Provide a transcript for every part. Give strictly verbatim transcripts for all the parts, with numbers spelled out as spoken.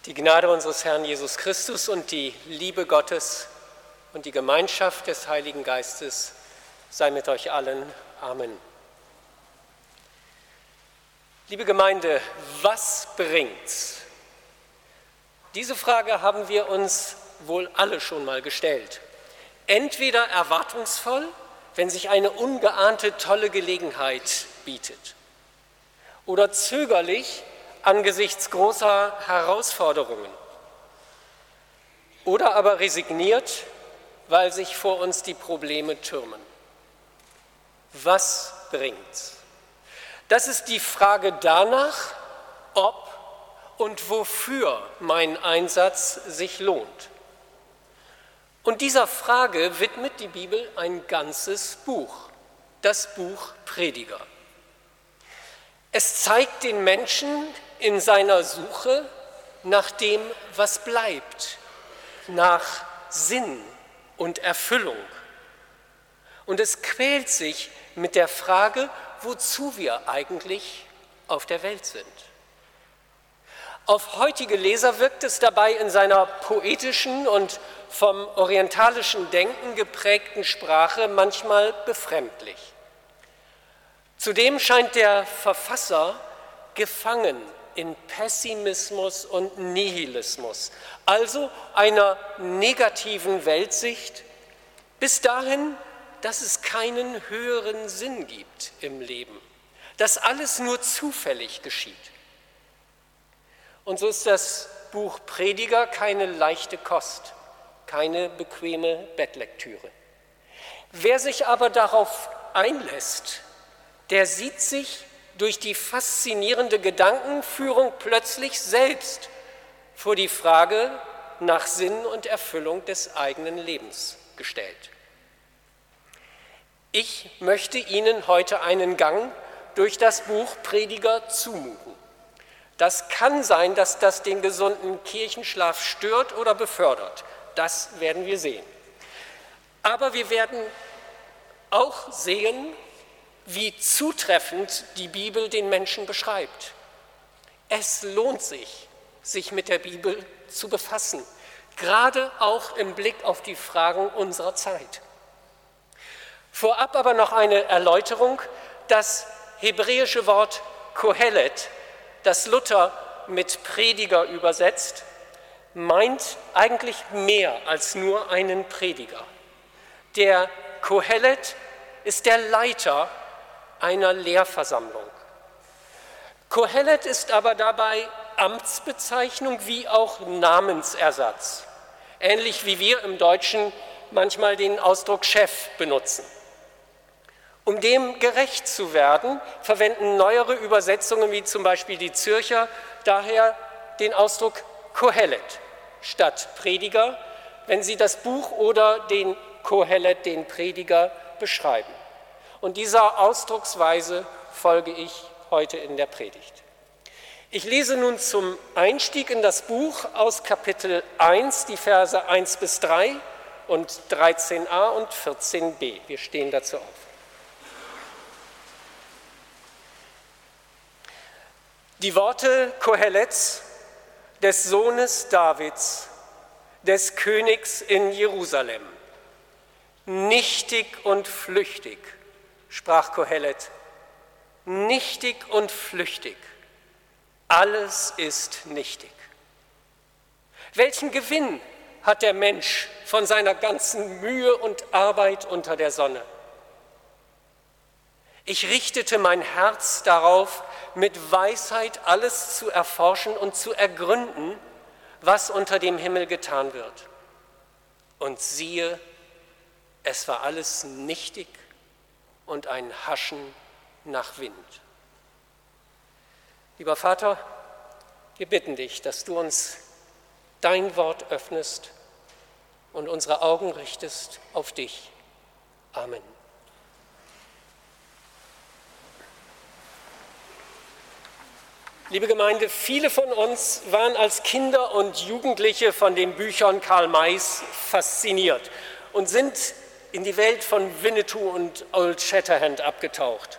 Die Gnade unseres Herrn Jesus Christus und die Liebe Gottes und die Gemeinschaft des Heiligen Geistes sei mit euch allen. Amen. Liebe Gemeinde, was bringt's? Diese Frage haben wir uns wohl alle schon mal gestellt. Entweder erwartungsvoll, wenn sich eine ungeahnte tolle Gelegenheit bietet, oder zögerlich angesichts großer Herausforderungen, oder aber resigniert, weil sich vor uns die Probleme türmen. Was bringt's? Das ist die Frage danach, ob und wofür mein Einsatz sich lohnt. Und dieser Frage widmet die Bibel ein ganzes Buch, das Buch Prediger. Es zeigt den Menschen in seiner Suche nach dem, was bleibt, nach Sinn und Erfüllung. Und es quält sich mit der Frage, wozu wir eigentlich auf der Welt sind. Auf heutige Leser wirkt es dabei in seiner poetischen und vom orientalischen Denken geprägten Sprache manchmal befremdlich. Zudem scheint der Verfasser gefangen in Pessimismus und Nihilismus, also einer negativen Weltsicht, bis dahin, dass es keinen höheren Sinn gibt im Leben, dass alles nur zufällig geschieht. Und so ist das Buch Prediger keine leichte Kost, keine bequeme Bettlektüre. Wer sich aber darauf einlässt, der sieht sich durch die faszinierende Gedankenführung plötzlich selbst vor die Frage nach Sinn und Erfüllung des eigenen Lebens gestellt. Ich möchte Ihnen heute einen Gang durch das Buch Prediger zumuten. Das kann sein, dass das den gesunden Kirchenschlaf stört oder befördert. Das werden wir sehen. Aber wir werden auch sehen, wie zutreffend die Bibel den Menschen beschreibt. Es lohnt sich, sich mit der Bibel zu befassen, gerade auch im Blick auf die Fragen unserer Zeit. Vorab aber noch eine Erläuterung. Das hebräische Wort Kohelet, das Luther mit Prediger übersetzt, meint eigentlich mehr als nur einen Prediger. Der Kohelet ist der Leiter einer Lehrversammlung. Kohelet ist aber dabei Amtsbezeichnung wie auch Namensersatz, ähnlich wie wir im Deutschen manchmal den Ausdruck Chef benutzen. Um dem gerecht zu werden, verwenden neuere Übersetzungen, wie zum Beispiel die Zürcher, daher den Ausdruck Kohelet statt Prediger, wenn sie das Buch oder den Kohelet, den Prediger, beschreiben. Und dieser Ausdrucksweise folge ich heute in der Predigt. Ich lese nun zum Einstieg in das Buch aus Kapitel eins, die Verse eins bis drei und dreizehn a und vierzehn b. Wir stehen dazu auf. Die Worte Kohelets, des Sohnes Davids, des Königs in Jerusalem. Nichtig und flüchtig, sprach Kohelet, nichtig und flüchtig, alles ist nichtig. Welchen Gewinn hat der Mensch von seiner ganzen Mühe und Arbeit unter der Sonne? Ich richtete mein Herz darauf, mit Weisheit alles zu erforschen und zu ergründen, was unter dem Himmel getan wird. Und siehe, es war alles nichtig und ein Haschen nach Wind. Lieber Vater, wir bitten dich, dass du uns dein Wort öffnest und unsere Augen richtest auf dich. Amen. Liebe Gemeinde, viele von uns waren als Kinder und Jugendliche von den Büchern Karl Mays fasziniert und sind in die Welt von Winnetou und Old Shatterhand abgetaucht.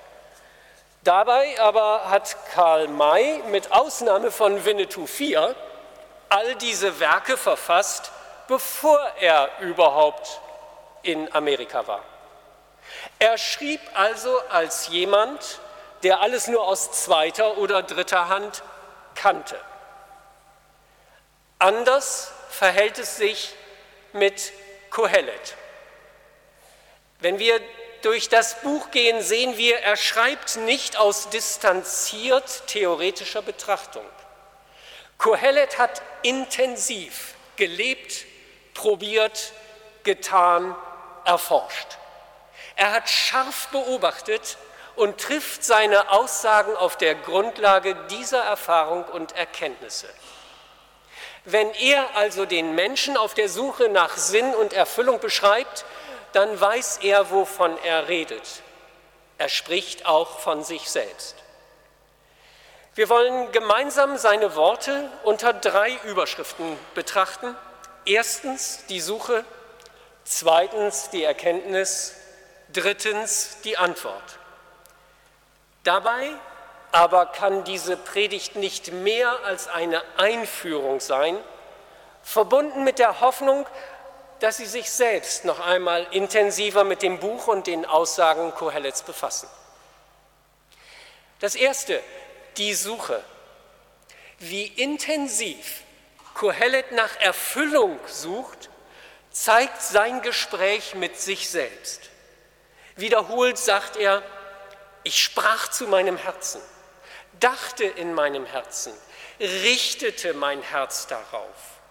Dabei aber hat Karl May mit Ausnahme von Winnetou vier all diese Werke verfasst, bevor er überhaupt in Amerika war. Er schrieb also als jemand, der alles nur aus zweiter oder dritter Hand kannte. Anders verhält es sich mit Kohelet. Wenn wir durch das Buch gehen, sehen wir, er schreibt nicht aus distanziert theoretischer Betrachtung. Kohelet hat intensiv gelebt, probiert, getan, erforscht. Er hat scharf beobachtet und trifft seine Aussagen auf der Grundlage dieser Erfahrung und Erkenntnisse. Wenn er also den Menschen auf der Suche nach Sinn und Erfüllung beschreibt, dann weiß er, wovon er redet. Er spricht auch von sich selbst. Wir wollen gemeinsam seine Worte unter drei Überschriften betrachten. Erstens die Suche, zweitens die Erkenntnis, drittens die Antwort. Dabei aber kann diese Predigt nicht mehr als eine Einführung sein, verbunden mit der Hoffnung, dass Sie sich selbst noch einmal intensiver mit dem Buch und den Aussagen Kohelets befassen. Das Erste, die Suche. Wie intensiv Kohelet nach Erfüllung sucht, zeigt sein Gespräch mit sich selbst. Wiederholt sagt er, ich sprach zu meinem Herzen, dachte in meinem Herzen, richtete mein Herz darauf.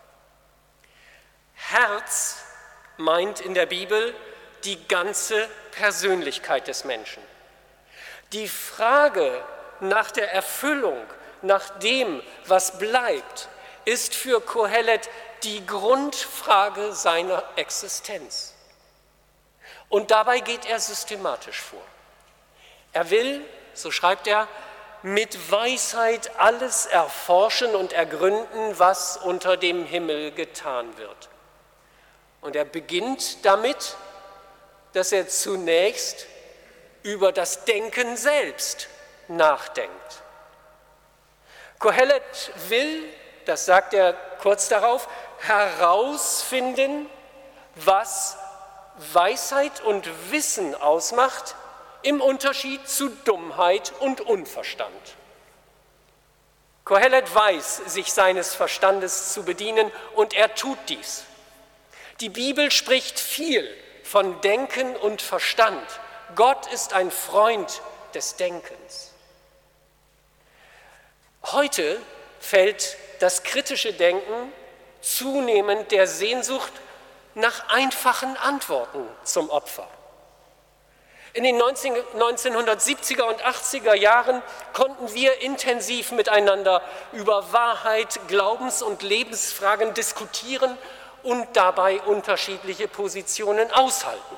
Herz meint in der Bibel die ganze Persönlichkeit des Menschen. Die Frage nach der Erfüllung, nach dem, was bleibt, ist für Kohelet die Grundfrage seiner Existenz. Und dabei geht er systematisch vor. Er will, so schreibt er, mit Weisheit alles erforschen und ergründen, was unter dem Himmel getan wird. Und er beginnt damit, dass er zunächst über das Denken selbst nachdenkt. Kohelet will, das sagt er kurz darauf, herausfinden, was Weisheit und Wissen ausmacht, im Unterschied zu Dummheit und Unverstand. Kohelet weiß, sich seines Verstandes zu bedienen, und er tut dies. Die Bibel spricht viel von Denken und Verstand. Gott ist ein Freund des Denkens. Heute fällt das kritische Denken zunehmend der Sehnsucht nach einfachen Antworten zum Opfer. In den neunzehnhundertsiebziger und achtziger Jahren konnten wir intensiv miteinander über Wahrheit, Glaubens- und Lebensfragen diskutieren und dabei unterschiedliche Positionen aushalten.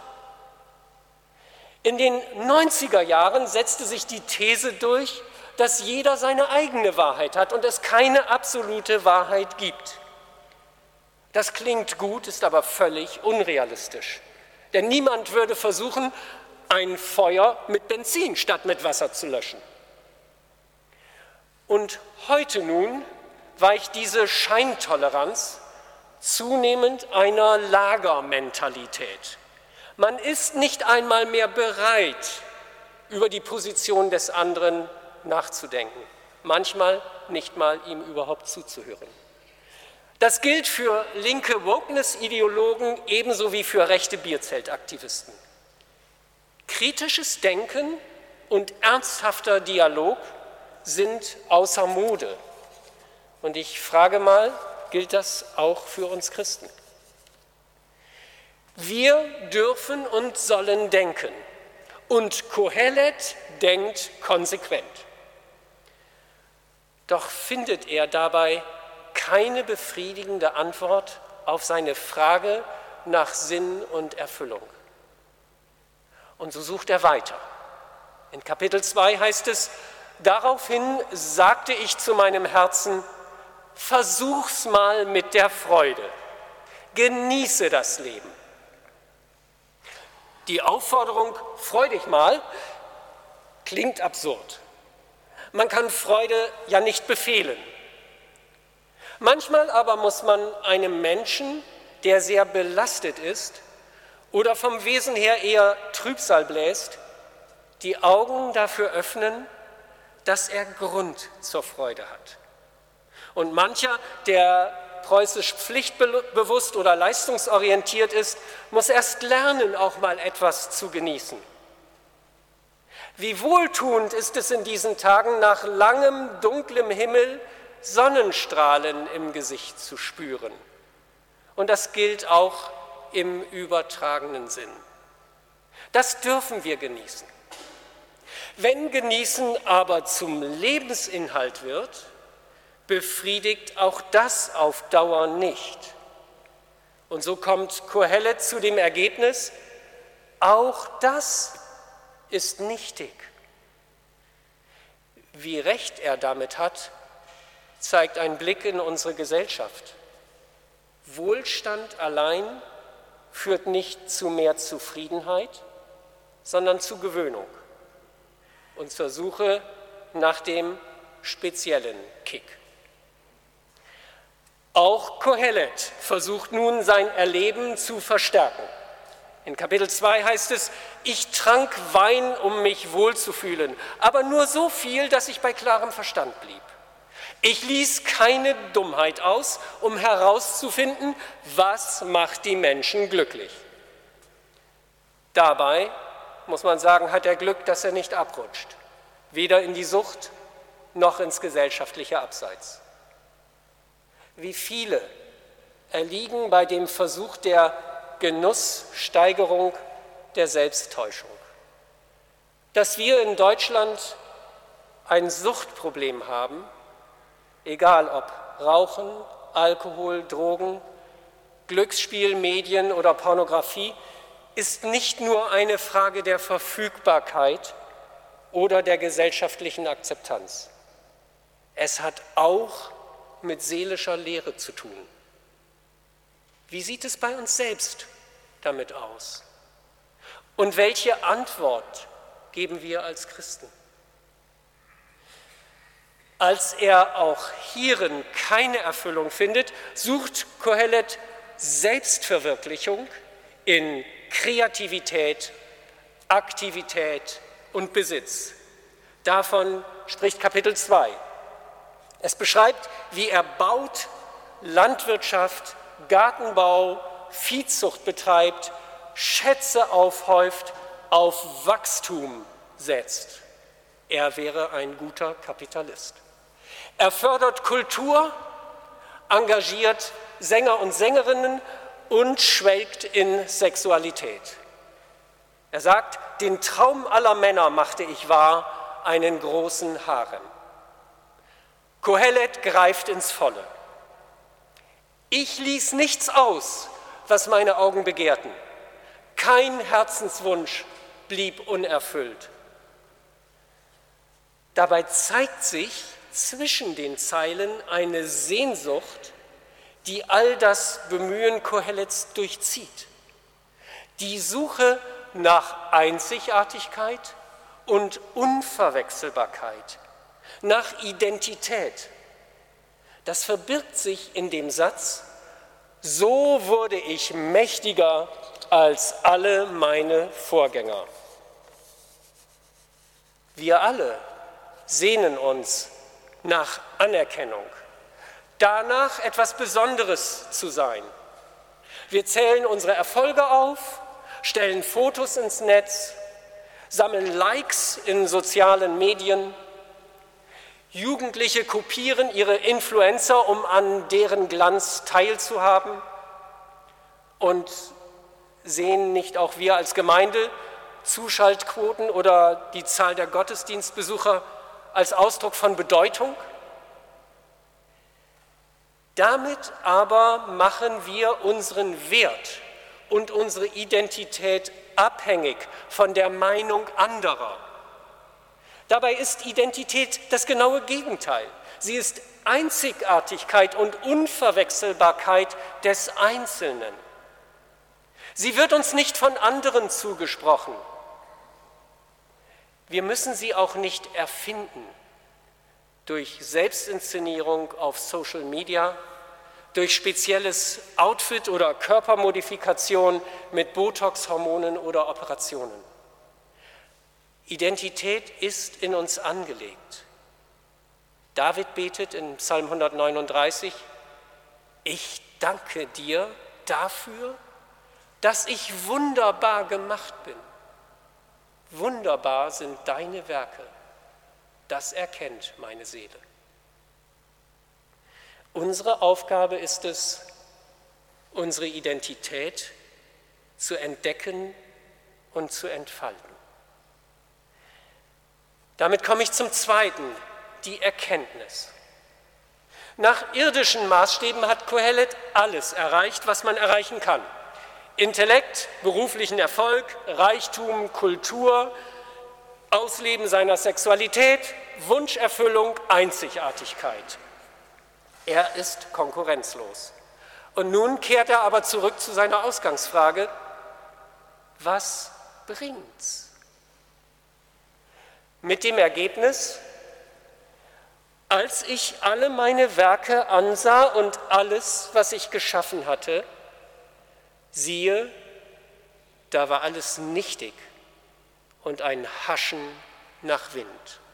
In den neunziger Jahren setzte sich die These durch, dass jeder seine eigene Wahrheit hat und es keine absolute Wahrheit gibt. Das klingt gut, ist aber völlig unrealistisch. Denn niemand würde versuchen, ein Feuer mit Benzin statt mit Wasser zu löschen. Und heute nun weicht diese Scheintoleranz zunehmend einer Lagermentalität. Man ist nicht einmal mehr bereit, über die Position des anderen nachzudenken, manchmal nicht mal ihm überhaupt zuzuhören. Das gilt für linke Wokeness-Ideologen ebenso wie für rechte Bierzeltaktivisten. Kritisches Denken und ernsthafter Dialog sind außer Mode. Und ich frage mal, gilt das auch für uns Christen? Wir dürfen und sollen denken. Und Kohelet denkt konsequent. Doch findet er dabei keine befriedigende Antwort auf seine Frage nach Sinn und Erfüllung. Und so sucht er weiter. In Kapitel zwei heißt es, daraufhin sagte ich zu meinem Herzen, versuch's mal mit der Freude, genieße das Leben. Die Aufforderung, freu dich mal, klingt absurd. Man kann Freude ja nicht befehlen. Manchmal aber muss man einem Menschen, der sehr belastet ist oder vom Wesen her eher Trübsal bläst, die Augen dafür öffnen, dass er Grund zur Freude hat. Und mancher, der preußisch pflichtbewusst oder leistungsorientiert ist, muss erst lernen, auch mal etwas zu genießen. Wie wohltuend ist es in diesen Tagen, nach langem, dunklem Himmel Sonnenstrahlen im Gesicht zu spüren. Und das gilt auch im übertragenen Sinn. Das dürfen wir genießen. Wenn Genießen aber zum Lebensinhalt wird, befriedigt auch das auf Dauer nicht. Und so kommt Kohelet zu dem Ergebnis, auch das ist nichtig. Wie recht er damit hat, zeigt ein Blick in unsere Gesellschaft. Wohlstand allein führt nicht zu mehr Zufriedenheit, sondern zu Gewöhnung und zur Suche nach dem speziellen Kick. Auch Kohelet versucht nun, sein Erleben zu verstärken. In Kapitel zwei heißt es, ich trank Wein, um mich wohlzufühlen, aber nur so viel, dass ich bei klarem Verstand blieb. Ich ließ keine Dummheit aus, um herauszufinden, was macht die Menschen glücklich. Dabei, muss man sagen, hat er Glück, dass er nicht abrutscht, weder in die Sucht noch ins gesellschaftliche Abseits. Wie viele erliegen bei dem Versuch der Genusssteigerung der Selbsttäuschung. Dass wir in Deutschland ein Suchtproblem haben, egal ob Rauchen, Alkohol, Drogen, Glücksspiel, Medien oder Pornografie, ist nicht nur eine Frage der Verfügbarkeit oder der gesellschaftlichen Akzeptanz. Es hat auch mit seelischer Leere zu tun. Wie sieht es bei uns selbst damit aus? Und welche Antwort geben wir als Christen? Als er auch hierin keine Erfüllung findet, sucht Kohelet Selbstverwirklichung in Kreativität, Aktivität und Besitz. Davon spricht Kapitel zwei. Es beschreibt, wie er baut, Landwirtschaft, Gartenbau, Viehzucht betreibt, Schätze aufhäuft, auf Wachstum setzt. Er wäre ein guter Kapitalist. Er fördert Kultur, engagiert Sänger und Sängerinnen und schwelgt in Sexualität. Er sagt, den Traum aller Männer machte ich wahr, einen großen Harem. Kohelet greift ins Volle. Ich ließ nichts aus, was meine Augen begehrten. Kein Herzenswunsch blieb unerfüllt. Dabei zeigt sich zwischen den Zeilen eine Sehnsucht, die all das Bemühen Kohelets durchzieht. Die Suche nach Einzigartigkeit und Unverwechselbarkeit, nach Identität. Das verbirgt sich in dem Satz, so wurde ich mächtiger als alle meine Vorgänger. Wir alle sehnen uns nach Anerkennung, danach etwas Besonderes zu sein. Wir zählen unsere Erfolge auf, stellen Fotos ins Netz, sammeln Likes in sozialen Medien. Jugendliche kopieren ihre Influencer, um an deren Glanz teilzuhaben. Und sehen nicht auch wir als Gemeinde Zuschaltquoten oder die Zahl der Gottesdienstbesucher als Ausdruck von Bedeutung? Damit aber machen wir unseren Wert und unsere Identität abhängig von der Meinung anderer. Dabei ist Identität das genaue Gegenteil. Sie ist Einzigartigkeit und Unverwechselbarkeit des Einzelnen. Sie wird uns nicht von anderen zugesprochen. Wir müssen sie auch nicht erfinden. durch Selbstinszenierung auf Social Media, durch spezielles Outfit oder Körpermodifikation mit Botox-Hormonen oder Operationen. Identität ist in uns angelegt. David betet in Psalm hundertneununddreißig, ich danke dir dafür, dass ich wunderbar gemacht bin. Wunderbar sind deine Werke, das erkennt meine Seele. Unsere Aufgabe ist es, unsere Identität zu entdecken und zu entfalten. Damit komme ich zum Zweiten, die Erkenntnis. Nach irdischen Maßstäben hat Kohelet alles erreicht, was man erreichen kann. Intellekt, beruflichen Erfolg, Reichtum, Kultur, Ausleben seiner Sexualität, Wunscherfüllung, Einzigartigkeit. Er ist konkurrenzlos. Und nun kehrt er aber zurück zu seiner Ausgangsfrage, was bringt's? Mit dem Ergebnis, als ich alle meine Werke ansah und alles, was ich geschaffen hatte, siehe, da war alles nichtig und ein Haschen nach Wind.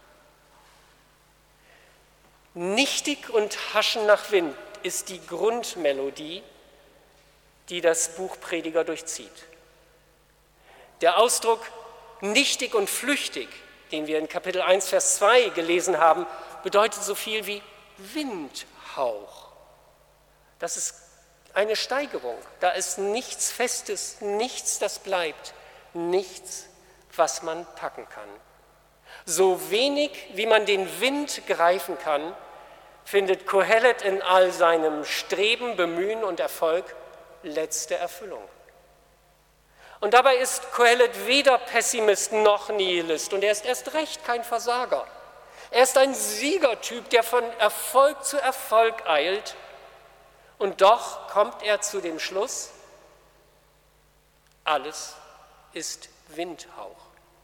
Nichtig und Haschen nach Wind ist die Grundmelodie, die das Buch Prediger durchzieht. Der Ausdruck nichtig und flüchtig, den wir in Kapitel eins, Vers zwei gelesen haben, bedeutet so viel wie Windhauch. Das ist eine Steigerung. Da ist nichts Festes, nichts, das bleibt, nichts, was man packen kann. So wenig, wie man den Wind greifen kann, findet Kohelet in all seinem Streben, Bemühen und Erfolg letzte Erfüllung. Und dabei ist Kohelet weder Pessimist noch Nihilist und er ist erst recht kein Versager. Er ist ein Siegertyp, der von Erfolg zu Erfolg eilt und doch kommt er zu dem Schluss, alles ist Windhauch.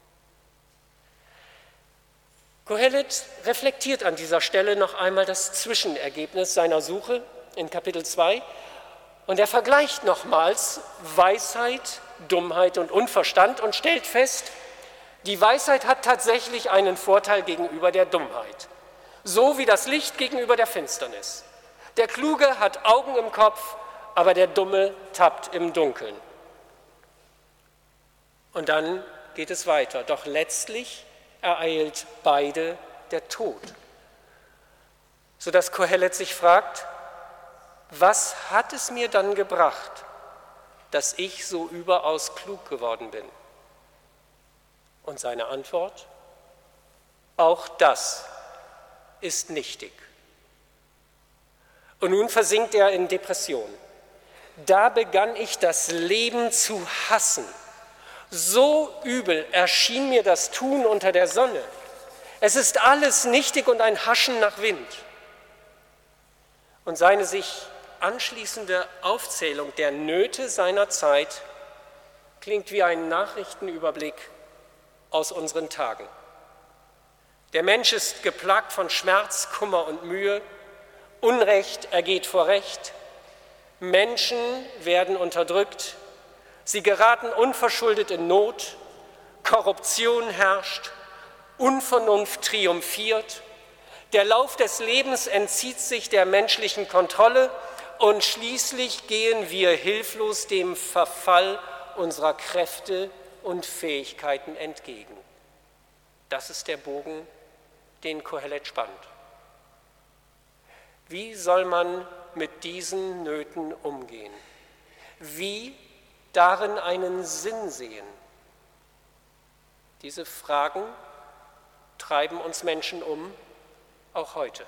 Kohelet reflektiert an dieser Stelle noch einmal das Zwischenergebnis seiner Suche in Kapitel zwei und er vergleicht nochmals Weisheit, Dummheit und Unverstand und stellt fest, die Weisheit hat tatsächlich einen Vorteil gegenüber der Dummheit, so wie das Licht gegenüber der Finsternis. Der Kluge hat Augen im Kopf, aber der Dumme tappt im Dunkeln. Und dann geht es weiter, doch letztlich ereilt beide der Tod, sodass Kohelet sich fragt, was hat es mir dann gebracht, dass ich so überaus klug geworden bin? Und seine Antwort, auch das ist nichtig. Und nun versinkt er in Depression. Da begann ich das Leben zu hassen. So übel erschien mir das Tun unter der Sonne. Es ist alles nichtig und ein Haschen nach Wind. Und seine sich anschließende Aufzählung der Nöte seiner Zeit klingt wie ein Nachrichtenüberblick aus unseren Tagen. Der Mensch ist geplagt von Schmerz, Kummer und Mühe. Unrecht ergeht vor Recht. Menschen werden unterdrückt. Sie geraten unverschuldet in Not. Korruption herrscht. Unvernunft triumphiert. Der Lauf des Lebens entzieht sich der menschlichen Kontrolle und schließlich gehen wir hilflos dem Verfall unserer Kräfte und Fähigkeiten entgegen. Das ist der Bogen, den Kohelet spannt. Wie soll man mit diesen Nöten umgehen? Wie darin einen Sinn sehen? Diese Fragen treiben uns Menschen um, auch heute.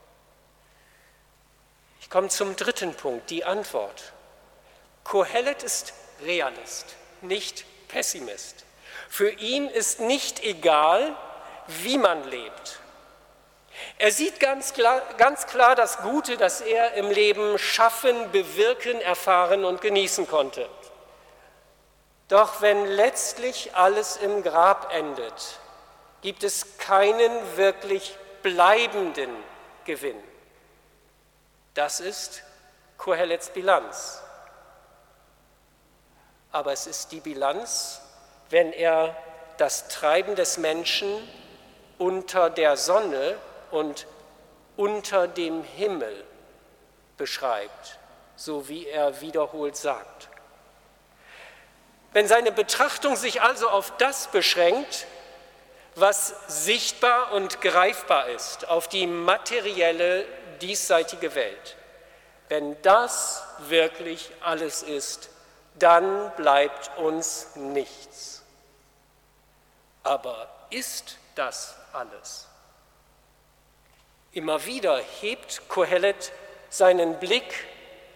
Ich komme zum dritten Punkt, die Antwort. Kohelet ist Realist, nicht Pessimist. Für ihn ist nicht egal, wie man lebt. Er sieht ganz klar, ganz klar das Gute, das er im Leben schaffen, bewirken, erfahren und genießen konnte. Doch wenn letztlich alles im Grab endet, gibt es keinen wirklich bleibenden Gewinn. Das ist Kohelets Bilanz. Aber es ist die Bilanz, wenn er das Treiben des Menschen unter der Sonne und unter dem Himmel beschreibt, so wie er wiederholt sagt. Wenn seine Betrachtung sich also auf das beschränkt, was sichtbar und greifbar ist, auf die materielle, diesseitige Welt, wenn das wirklich alles ist, dann bleibt uns nichts. Aber ist das alles? Immer wieder hebt Kohelet seinen Blick,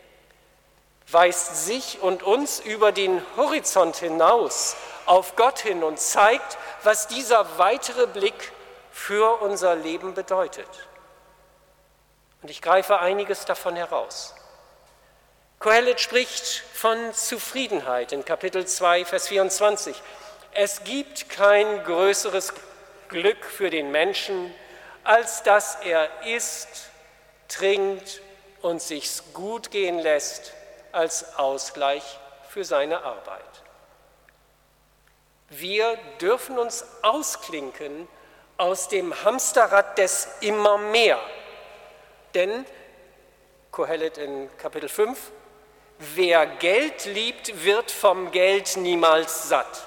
weist sich und uns über den Horizont hinaus auf Gott hin und zeigt, was dieser weitere Blick für unser Leben bedeutet. Und ich greife einiges davon heraus. Kohelet spricht von Zufriedenheit in Kapitel zwei, Vers vierundzwanzig. Es gibt kein größeres Glück für den Menschen, als dass er isst, trinkt und sich's gut gehen lässt als Ausgleich für seine Arbeit. Wir dürfen uns ausklinken aus dem Hamsterrad des immer mehr. Denn, Kohelet in Kapitel fünf, wer Geld liebt, wird vom Geld niemals satt.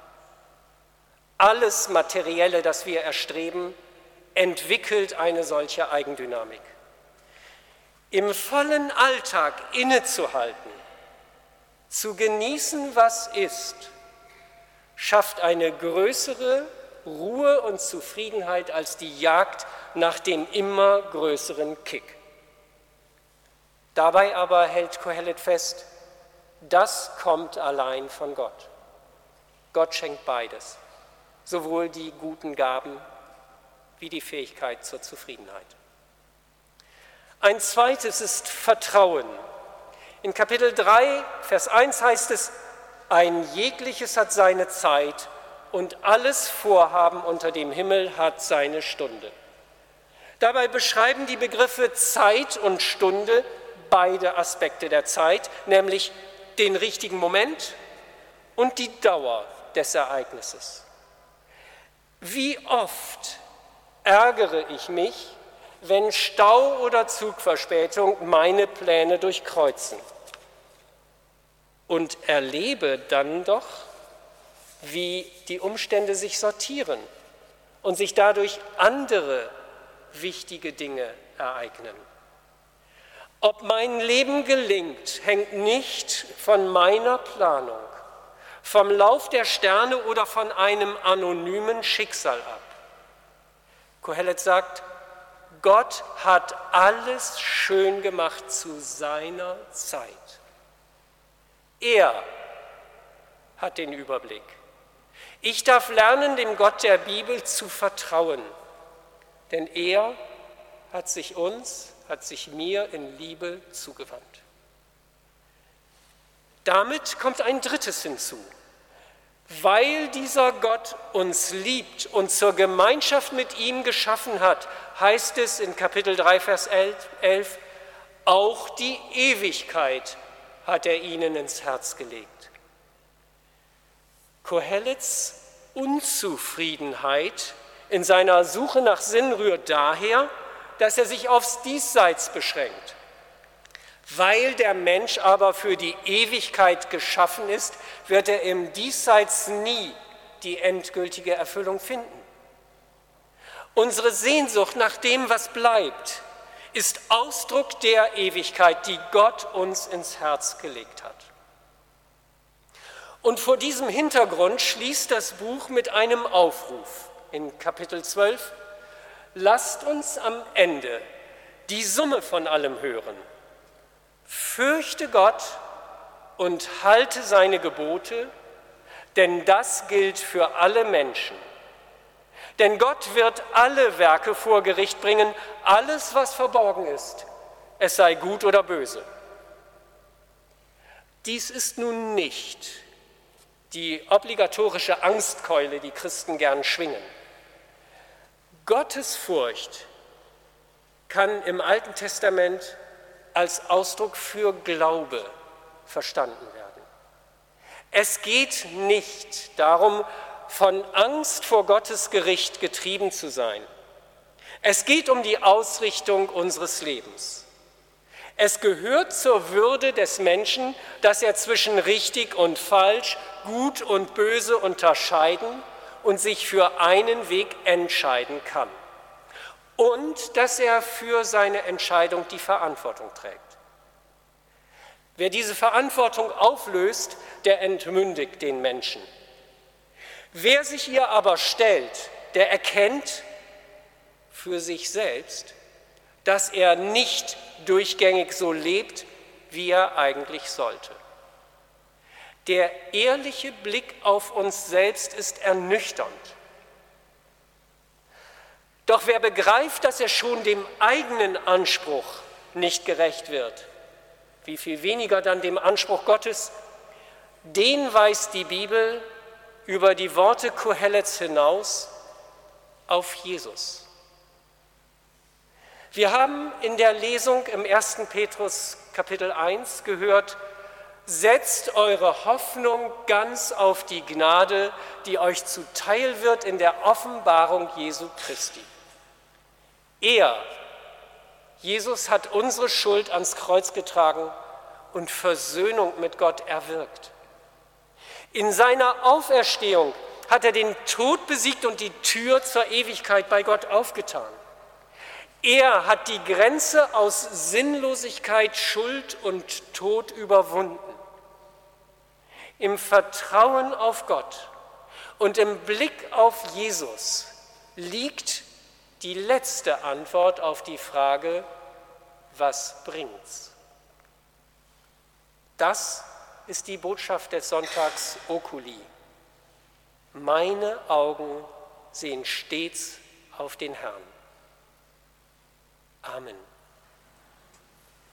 Alles Materielle, das wir erstreben, entwickelt eine solche Eigendynamik. Im vollen Alltag innezuhalten, zu genießen, was ist, schafft eine größere Ruhe und Zufriedenheit als die Jagd nach dem immer größeren Kick. Dabei aber hält Kohelet fest, das kommt allein von Gott. Gott schenkt beides, sowohl die guten Gaben wie die Fähigkeit zur Zufriedenheit. Ein zweites ist Vertrauen. In Kapitel drei, Vers eins heißt es, ein jegliches hat seine Zeit und alles Vorhaben unter dem Himmel hat seine Stunde. Dabei beschreiben die Begriffe Zeit und Stunde beide Aspekte der Zeit, nämlich den richtigen Moment und die Dauer des Ereignisses. Wie oft ärgere ich mich, wenn Stau oder Zugverspätung meine Pläne durchkreuzen und erlebe dann doch, wie die Umstände sich sortieren und sich dadurch andere wichtige Dinge ereignen. Ob mein Leben gelingt, hängt nicht von meiner Planung, vom Lauf der Sterne oder von einem anonymen Schicksal ab. Kohelet sagt, Gott hat alles schön gemacht zu seiner Zeit. Er hat den Überblick. Ich darf lernen, dem Gott der Bibel zu vertrauen, denn er hat sich uns, hat sich mir in Liebe zugewandt. Damit kommt ein drittes hinzu. Weil dieser Gott uns liebt und zur Gemeinschaft mit ihm geschaffen hat, heißt es in Kapitel drei, Vers elf, auch die Ewigkeit hat er ihnen ins Herz gelegt. Kohelets Unzufriedenheit in seiner Suche nach Sinn rührt daher, dass er sich aufs Diesseits beschränkt. Weil der Mensch aber für die Ewigkeit geschaffen ist, wird er im Diesseits nie die endgültige Erfüllung finden. Unsere Sehnsucht nach dem, was bleibt, ist Ausdruck der Ewigkeit, die Gott uns ins Herz gelegt hat. Und vor diesem Hintergrund schließt das Buch mit einem Aufruf in Kapitel zwölf. Lasst uns am Ende die Summe von allem hören. Fürchte Gott und halte seine Gebote, denn das gilt für alle Menschen. Denn Gott wird alle Werke vor Gericht bringen, alles, was verborgen ist, es sei gut oder böse. Dies ist nun nicht die obligatorische Angstkeule, die Christen gern schwingen. Gottesfurcht kann im Alten Testament als Ausdruck für Glaube verstanden werden. Es geht nicht darum, von Angst vor Gottes Gericht getrieben zu sein. Es geht um die Ausrichtung unseres Lebens. Es gehört zur Würde des Menschen, dass er zwischen richtig und falsch, gut und böse unterscheiden und sich für einen Weg entscheiden kann. Und dass er für seine Entscheidung die Verantwortung trägt. Wer diese Verantwortung auflöst, der entmündigt den Menschen. Wer sich ihr aber stellt, der erkennt für sich selbst, dass er nicht durchgängig so lebt, wie er eigentlich sollte. Der ehrliche Blick auf uns selbst ist ernüchternd. Doch wer begreift, dass er schon dem eigenen Anspruch nicht gerecht wird, wie viel weniger dann dem Anspruch Gottes, den weist die Bibel über die Worte Kohellets hinaus auf Jesus. Wir haben in der Lesung im ersten Petrus Kapitel eins gehört, setzt eure Hoffnung ganz auf die Gnade, die euch zuteil wird in der Offenbarung Jesu Christi. Er, Jesus, hat unsere Schuld ans Kreuz getragen und Versöhnung mit Gott erwirkt. In seiner Auferstehung hat er den Tod besiegt und die Tür zur Ewigkeit bei Gott aufgetan. Er hat die Grenze aus Sinnlosigkeit, Schuld und Tod überwunden. Im Vertrauen auf Gott und im Blick auf Jesus liegt die letzte Antwort auf die Frage, was bringt's? Das ist die Botschaft des Sonntags Oculi. Meine Augen sehen stets auf den Herrn. Amen.